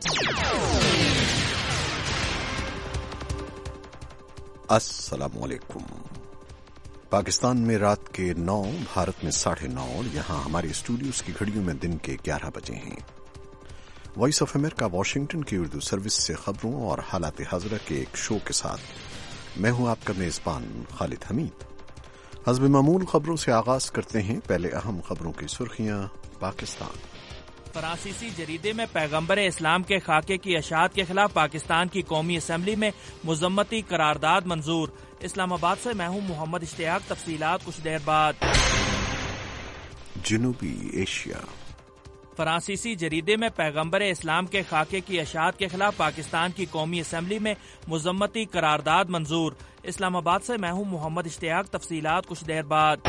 السلام علیکم۔ پاکستان میں رات کے 9، بھارت میں 9:30 اور یہاں ہمارے اسٹوڈیوز کی گھڑیوں میں دن کے 11 بجے ہیں۔ وائس آف امریکہ واشنگٹن کی اردو سروس سے خبروں اور حالات حاضرہ کے ایک شو کے ساتھ میں ہوں آپ کا میزبان خالد حمید۔ حسب معمول خبروں سے آغاز کرتے ہیں۔ پہلے اہم خبروں کی سرخیاں۔ پاکستان فرانسیسی جریدے میں پیغمبر اسلام کے خاکے کی اشاعت کے خلاف پاکستان کی قومی اسمبلی میں مذمتی قرارداد منظور۔ اسلام آباد سے میں ہوں محمد اشتیاق، تفصیلات کچھ دیر بعد۔ جنوبی ایشیا فرانسیسی جریدے میں پیغمبر اسلام کے خاکے کی اشاعت کے خلاف پاکستان کی قومی اسمبلی میں مذمتی قرارداد منظور۔ اسلام آباد سے میں ہوں محمد اشتیاق، تفصیلات کچھ دیر بعد۔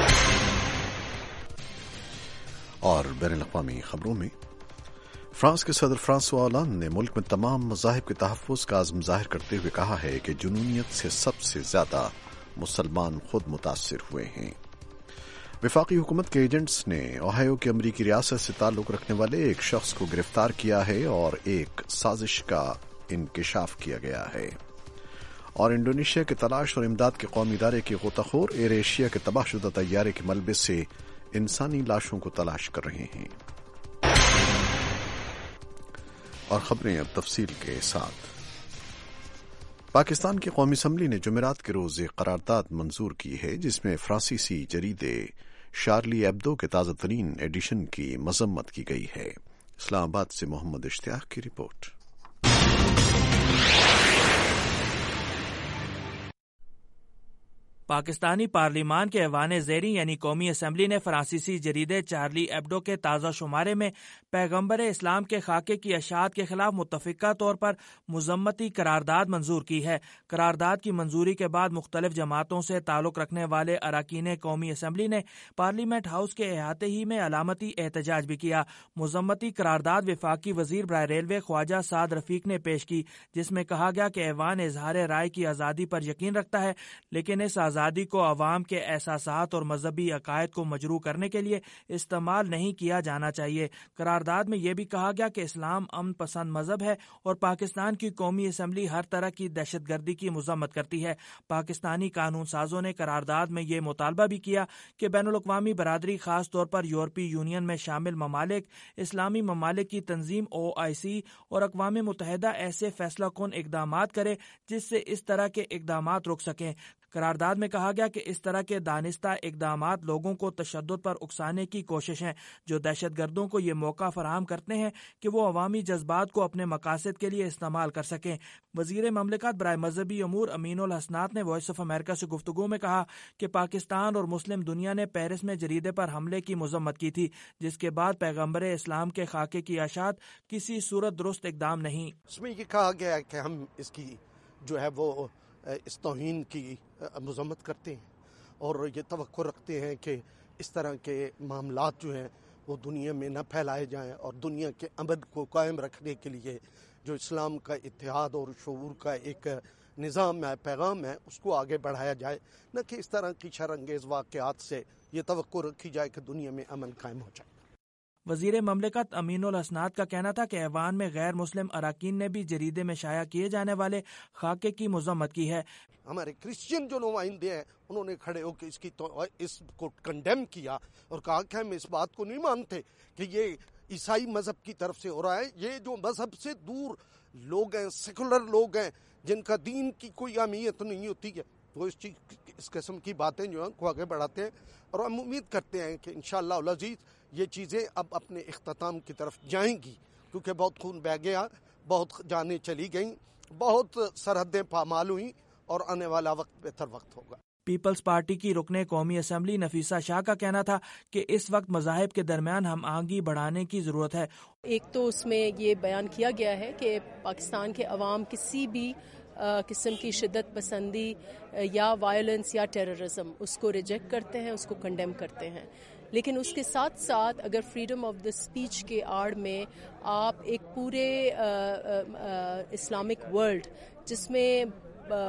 اور بین الاقوامی خبروں میں فرانس کے صدر فرانسوا ہالانڈ نے ملک میں تمام مذاہب کے تحفظ کا عزم ظاہر کرتے ہوئے کہا ہے کہ جنونیت سے سب سے زیادہ مسلمان خود متاثر ہوئے ہیں۔ وفاقی حکومت کے ایجنٹس نے اوہایو کی امریکی ریاست سے تعلق رکھنے والے ایک شخص کو گرفتار کیا ہے اور ایک سازش کا انکشاف کیا گیا ہے۔ اور انڈونیشیا کے تلاش اور امداد کے قومی ادارے کے غوطہ خور ایئر ایشیا کے تباہ شدہ طیارے کے ملبے سے انسانی لاشوں کو تلاش کر رہے ہیں۔ اور خبریں اب تفصیل کے ساتھ۔ پاکستان کی قومی اسمبلی نے جمعرات کے روز ایک قرارداد منظور کی ہے جس میں فرانسیسی جریدے شارلی ایبدو کے تازہ ترین ایڈیشن کی مذمت کی گئی ہے۔ اسلام آباد سے محمد اشتیاق کی رپورٹ۔ پاکستانی پارلیمان کے ایوان زیریں یعنی قومی اسمبلی نے فرانسیسی جریدے چارلی ایبڈو کے تازہ شمارے میں پیغمبر اسلام کے خاکے کی اشاعت کے خلاف متفقہ طور پر مذمتی قرارداد منظور کی ہے۔ قرارداد کی منظوری کے بعد مختلف جماعتوں سے تعلق رکھنے والے اراکین قومی اسمبلی نے پارلیمنٹ ہاؤس کے احاطے ہی میں علامتی احتجاج بھی کیا۔ مذمتی قرارداد وفاقی وزیر برائے ریلوے خواجہ سعد رفیق نے پیش کی، جس میں کہا گیا کہ ایوان اظہار رائے کی آزادی پر یقین رکھتا ہے، لیکن اس آزادی کو عوام کے احساسات اور مذہبی عقائد کو مجروح کرنے کے لیے استعمال نہیں کیا جانا چاہیے۔ قرارداد میں یہ بھی کہا گیا کہ اسلام امن پسند مذہب ہے اور پاکستان کی قومی اسمبلی ہر طرح کی دہشت گردی کی مذمت کرتی ہے۔ پاکستانی قانون سازوں نے قرارداد میں یہ مطالبہ بھی کیا کہ بین الاقوامی برادری، خاص طور پر یورپی یونین میں شامل ممالک، اسلامی ممالک کی تنظیم OIC اور اقوام متحدہ ایسے فیصلہ کن اقدامات کرے جس سے اس طرح کے اقدامات رک سکیں۔ قرارداد میں کہا گیا کہ اس طرح کے دانستہ اقدامات لوگوں کو تشدد پر اکسانے کی کوشش ہیں، جو دہشت گردوں کو یہ موقع فراہم کرتے ہیں کہ وہ عوامی جذبات کو اپنے مقاصد کے لیے استعمال کر سکیں۔ وزیر مملکت برائے مذہبی امور امین الحسنات نے وائس آف امریکہ سے گفتگو میں کہا کہ پاکستان اور مسلم دنیا نے پیرس میں جریدے پر حملے کی مذمت کی تھی، جس کے بعد پیغمبر اسلام کے خاکے کی اشاعت کسی صورت درست اقدام نہیں۔ اس میں یہ کہا گیا ہے کہ ہم اس کی جو ہے وہ اس توہین کی مذمت کرتے ہیں اور یہ توقع رکھتے ہیں کہ اس طرح کے معاملات جو ہیں وہ دنیا میں نہ پھیلائے جائیں اور دنیا کے امن کو قائم رکھنے کے لیے جو اسلام کا اتحاد اور شعور کا ایک نظام ہے، پیغام ہے، اس کو آگے بڑھایا جائے، نہ کہ اس طرح کی شرانگیز واقعات سے یہ توقع رکھی جائے کہ دنیا میں امن قائم ہو جائے۔ وزیر مملکت امین الحسنات کا کہنا تھا کہ ایوان میں غیر مسلم اراکین نے بھی جریدے میں شائع کیے جانے والے خاکے کی مذمت کی ہے۔ ہمارے کرسچین جو نمائندے ہیں انہوں نے کھڑے ہو کے اس کو کنڈیم کیا اور کہا کہ ہم اس بات کو نہیں مانتے کہ یہ عیسائی مذہب کی طرف سے ہو رہا ہے۔ یہ جو مذہب سے دور لوگ ہیں، سیکولر لوگ ہیں، جن کا دین کی کوئی اہمیت نہیں ہوتی ہے، وہ اس قسم کی باتیں جو ہیں کو آگے بڑھاتے ہیں، اور ہم امید کرتے ہیں کہ انشاءاللہ العزیز یہ چیزیں اب اپنے اختتام کی طرف جائیں گی، کیونکہ بہت خون بہہ گیا، بہت جانیں چلی گئیں، بہت سرحدیں پامال ہوئیں، اور آنے والا وقت بہتر وقت ہوگا۔ پیپلز پارٹی کی رکن قومی اسمبلی نفیسہ شاہ کا کہنا تھا کہ اس وقت مذاہب کے درمیان ہم آہنگی بڑھانے کی ضرورت ہے۔ ایک تو اس میں یہ بیان کیا گیا ہے کہ پاکستان کے عوام کسی بھی قسم کی شدت پسندی یا وائلنس یا ٹیررزم اس کو ریجیکٹ کرتے ہیں، اس کو کنڈیم کرتے ہیں، لیکن اس کے ساتھ ساتھ اگر فریڈم آف دا اسپیچ کے آڑ میں آپ ایک پورے اسلامک ورلڈ جس میں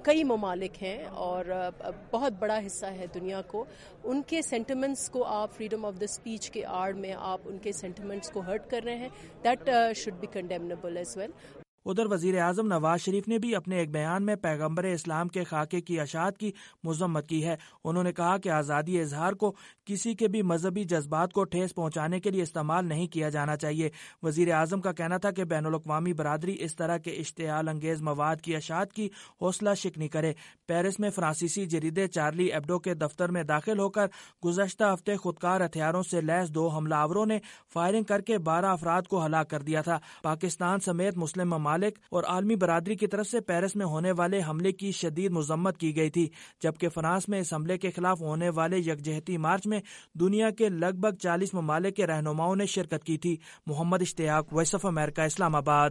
کئی ممالک ہیں اور بہت بڑا حصہ ہے دنیا کو، ان کے سینٹیمنٹس کو آپ فریڈم آف دا اسپیچ کے آڑ میں آپ ان کے سینٹیمنٹس کو ہرٹ کر رہے ہیں. That should be condemnable as well. ادھر وزیر اعظم نواز شریف نے بھی اپنے ایک بیان میں پیغمبر اسلام کے خاکے کی اشاعت کی مذمت کی ہے. انہوں نے کہا کہ آزادی اظہار کو کسی کے بھی مذہبی جذبات کو ٹھیس پہنچانے کے لیے استعمال نہیں کیا جانا چاہیے. وزیر اعظم کا کہنا تھا کہ بین الاقوامی برادری اس طرح کے اشتعال انگیز مواد کی اشاعت کی حوصلہ شکنی کرے. پیرس میں فرانسیسی جریدے چارلی ایبڈو کے دفتر میں داخل ہو کر گزشتہ ہفتے خودکار ہتھیاروں سے لیس 2 حملہ آوروں نے فائرنگ کر کے 12 افراد کو ہلاک کر دیا تھا. پاکستان سمیت مسلم ممالک اور عالمی برادری کی طرف سے پیرس میں ہونے والے حملے کی شدید مذمت کی گئی تھی، جبکہ فرانس میں اس حملے کے خلاف ہونے والے یکجہتی مارچ میں دنیا کے لگ بھگ 40 ممالک کے رہنماؤں نے شرکت کی تھی. محمد اشتیاق، وائس آف امریکہ، اسلام آباد.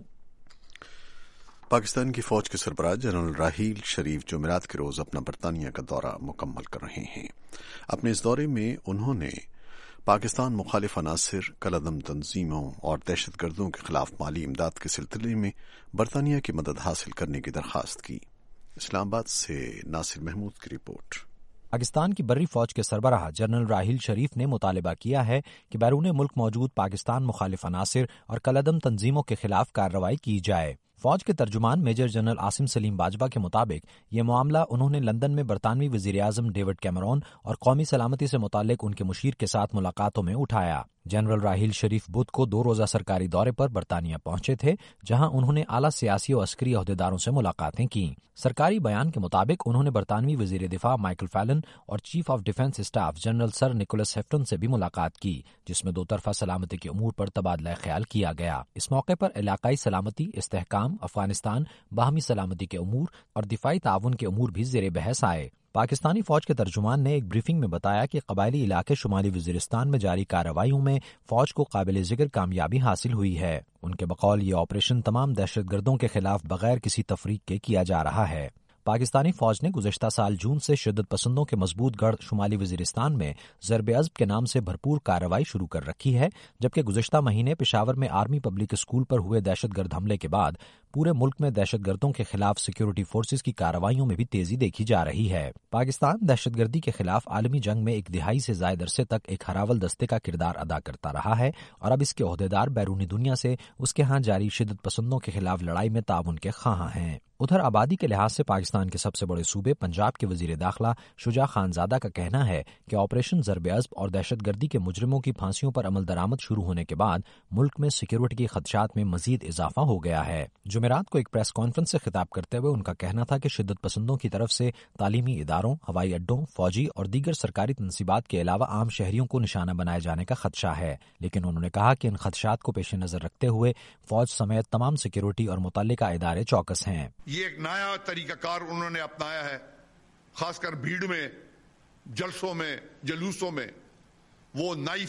پاکستان کی فوج کے سربراہ جنرل راحیل شریف جمعرات کے روز اپنا برطانیہ کا دورہ مکمل کر رہے ہیں. اپنے اس دورے میں انہوں نے پاکستان مخالف عناصر، کالعدم تنظیموں اور دہشت گردوں کے خلاف مالی امداد کے سلسلے میں برطانیہ کی مدد حاصل کرنے کی درخواست کی. اسلام آباد سے ناصر محمود کی رپورٹ. پاکستان کی بری فوج کے سربراہ جنرل راحیل شریف نے مطالبہ کیا ہے کہ بیرون ملک موجود پاکستان مخالف عناصر اور کالعدم تنظیموں کے خلاف کارروائی کی جائے. فوج کے ترجمان میجر جنرل عاصم سلیم باجوہ کے مطابق یہ معاملہ انہوں نے لندن میں برطانوی وزیر اعظم ڈیوڈ کیمرون اور قومی سلامتی سے متعلق ان کے مشیر کے ساتھ ملاقاتوں میں اٹھایا. جنرل راحیل شریف بدھ کو 2 روزہ سرکاری دورے پر برطانیہ پہنچے تھے، جہاں انہوں نے اعلیٰ سیاسی و عسکری عہدیداروں سے ملاقاتیں کیں. سرکاری بیان کے مطابق انہوں نے برطانوی وزیر دفاع مائیکل فیلن اور chief of defence staff general Sir Nicholas Houghton سے بھی ملاقات کی، جس میں 2 طرفہ سلامتی کے امور پر تبادلہ خیال کیا گیا. اس موقع پر علاقائی سلامتی، استحکام، افغانستان، باہمی سلامتی کے امور اور دفاعی تعاون کے امور بھی زیر بحث آئے. پاکستانی فوج کے ترجمان نے ایک بریفنگ میں بتایا کہ قبائلی علاقے شمالی وزیرستان میں جاری کارروائیوں میں فوج کو قابل ذکر کامیابی حاصل ہوئی ہے. ان کے بقول یہ آپریشن تمام دہشت گردوں کے خلاف بغیر کسی تفریق کے کیا جا رہا ہے. پاکستانی فوج نے گزشتہ سال جون سے شدت پسندوں کے مضبوط گڑھ شمالی وزیرستان میں ضرب عضب کے نام سے بھرپور کارروائی شروع کر رکھی ہے، جبکہ گزشتہ مہینے پشاور میں آرمی پبلک اسکول پر ہوئے دہشت گرد حملے کے بعد پورے ملک میں دہشت گردوں کے خلاف سیکیورٹی فورسز کی کارروائیوں میں بھی تیزی دیکھی جا رہی ہے. پاکستان دہشت گردی کے خلاف عالمی جنگ میں 1 دہائی سے زائد عرصے تک ایک ہراول دستے کا کردار ادا کرتا رہا ہے اور اب اس کے عہدیدار بیرونی دنیا سے اس کے ہاں جاری شدت پسندوں کے خلاف لڑائی میں تعاون کے خواہاں ہیں. ادھر آبادی کے لحاظ سے پاکستان کے سب سے بڑے صوبے پنجاب کے وزیر داخلہ شجاع خان زادہ کا کہنا ہے کہ آپریشن ضرب عضب اور دہشت گردی کے مجرموں کی پھانسیوں پر عمل درآمد شروع ہونے کے بعد ملک میں سیکیورٹی کے خدشات میں مزید اضافہ ہو گیا ہے. جمعرات کو ایک پریس کانفرنس سے خطاب کرتے ہوئے ان کا کہنا تھا کہ شدت پسندوں کی طرف سے تعلیمی اداروں، ہوائی اڈوں، فوجی اور دیگر سرکاری تنصیبات کے علاوہ عام شہریوں کو نشانہ بنائے جانے کا خدشہ ہے، لیکن انہوں نے کہا کہ ان خدشات کو پیش نظر رکھتے ہوئے فوج سمیت تمام سیکیورٹی اور متعلقہ ادارے چوکس ہیں. یہ ایک نیا طریقہ کار انہوں نے اپنایا ہے، خاص کر بھیڑ میں، جلسوں میں، جلوسوں میں وہ نائف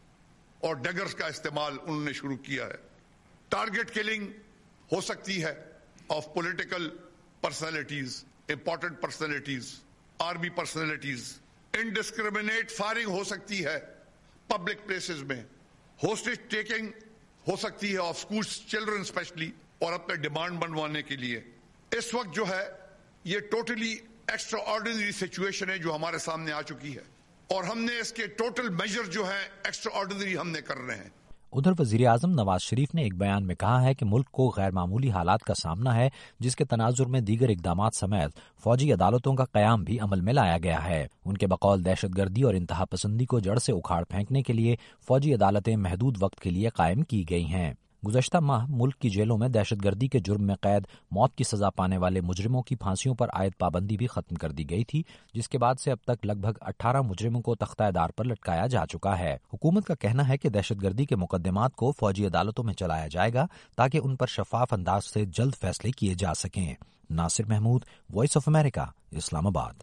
اور ڈگرز کا استعمال انہوں نے شروع کیا ہے. ٹارگٹ کلنگ ہو سکتی ہے of political personalities, important personalities, army personalities. Indiscriminate firing ہو سکتی ہے پبلک پلیسز میں. ہوسٹیج ٹیکنگ ہو سکتی ہے آف اسکولز چلڈرن اسپیشلی، اور اپنے ڈیمانڈ بنوانے کے لیے. اس وقت جو ہے یہ ٹوٹلی ایکسٹرا آرڈینری سچویشن ہے جو ہمارے سامنے آ چکی ہے، اور ہم نے اس کے ٹوٹل میجر جو ہے ایکسٹرا آرڈینری ہم نے کر رہے ہیں. ادھر وزیر اعظم نواز شریف نے ایک بیان میں کہا ہے کہ ملک کو غیر معمولی حالات کا سامنا ہے، جس کے تناظر میں دیگر اقدامات سمیت فوجی عدالتوں کا قیام بھی عمل میں لایا گیا ہے. ان کے بقول دہشت گردی اور انتہا پسندی کو جڑ سے اکھاڑ پھینکنے کے لیے فوجی عدالتیں محدود وقت کے لیے قائم کی گئی ہیں. گزشتہ ماہ ملک کی جیلوں میں دہشت گردی کے جرم میں قید موت کی سزا پانے والے مجرموں کی پھانسیوں پر عائد پابندی بھی ختم کر دی گئی تھی، جس کے بعد سے اب تک لگ بھگ 18 مجرموں کو تختہ دار پر لٹکایا جا چکا ہے. حکومت کا کہنا ہے کہ دہشت گردی کے مقدمات کو فوجی عدالتوں میں چلایا جائے گا تاکہ ان پر شفاف انداز سے جلد فیصلے کیے جا سکیں. Nasir Mahmood, voice of America, Islamabad.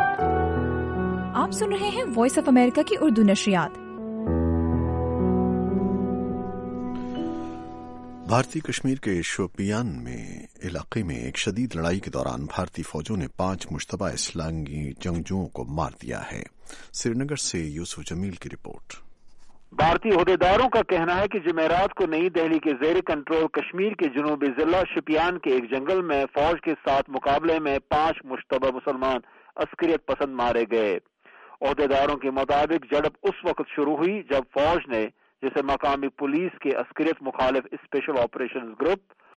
آپ سن رہے ہیں وائس آف امریکہ کی اردو نشریات. بھارتی کشمیر کے شوپیان میں علاقے میں ایک شدید لڑائی کے دوران بھارتی فوجوں نے 5 مشتبہ اسلامی جنگجوؤں کو مار دیا ہے. سری نگر سے یوسف جمیل کی رپورٹ. بھارتی عہدیداروں کا کہنا ہے کہ جمعرات کو نئی دہلی کے زیر کنٹرول کشمیر کے جنوبی ضلع شوپیان کے ایک جنگل میں فوج کے ساتھ مقابلے میں 5 مشتبہ مسلمان عسکریت پسند مارے گئے۔ عہدیداروں کے مطابق جھڑپ اس وقت شروع ہوئی جب فوج نے، جسے مقامی پولیس کے عسکریت مخالف اسپیشل آپریشنز گروپ